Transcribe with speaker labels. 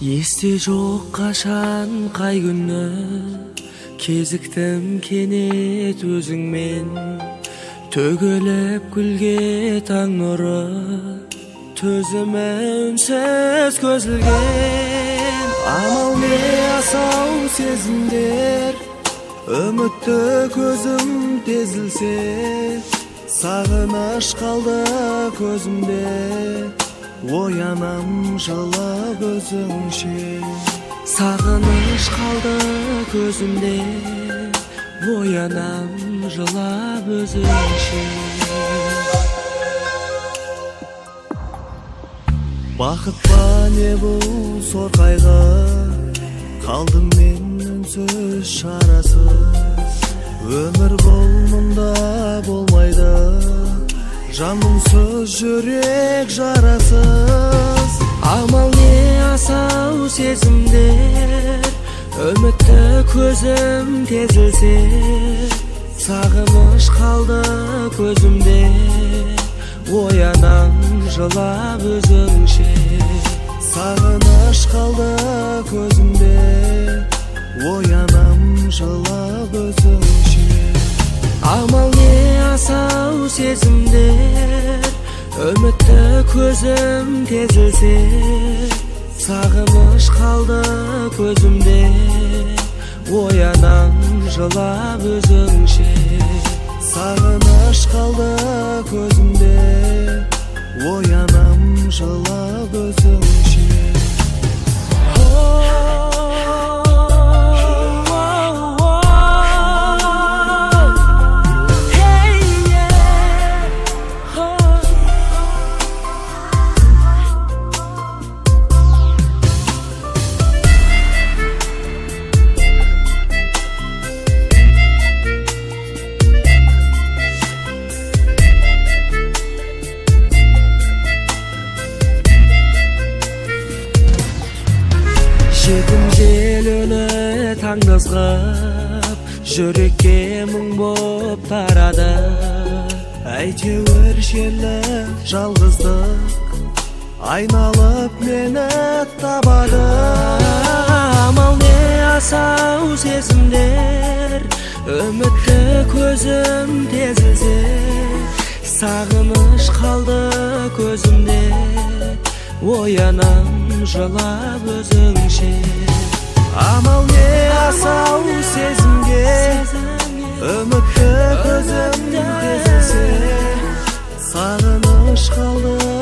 Speaker 1: Есте жоқ қашан қай күні кезіктім кенет өзіңмен, төгіліп гүлге таң нұры, төзімі үнсіз көзілген. Амал не асау сезімдер, үмітті көзім тезілсе, сағыныш қалды көзімде, оянам жылап өзіңше. Сағыныш қалды көзімде, оянам жылап өзіңше. Бақыт па не бұл зор қайғы, қалдым мен үнсіз шарасыз. Өмір бұл мұнда болмайды, жанымсыз жүрек жарасыз. Амал не асау сезімдер, үмітті көзім тезілсе, сағыныш қалды көзімде, оянам жылап өзіңше. Сағыныш қалды көзімде, оянам жылап өзіңше. Амал не асау сезімдер, үмітті көзім тезілсе, сағыныш қалды көзімде, оянам жылап өзіңше. Сағыныш қалды көзімде, оянам жылап өзіңше. Жетім жел үні таңдыз ғып, жүрекке мұң боп тарады. Әйтеуір шерлі жалғыздық айналып мені табады. Амал не асау сезімдер, үмітті көзім тезілсе, сағыныш қалды көзімде, оянам жылап өзіңше. Амал не асау сезімге, үмітті көзім тезілсе, сағыныш қалды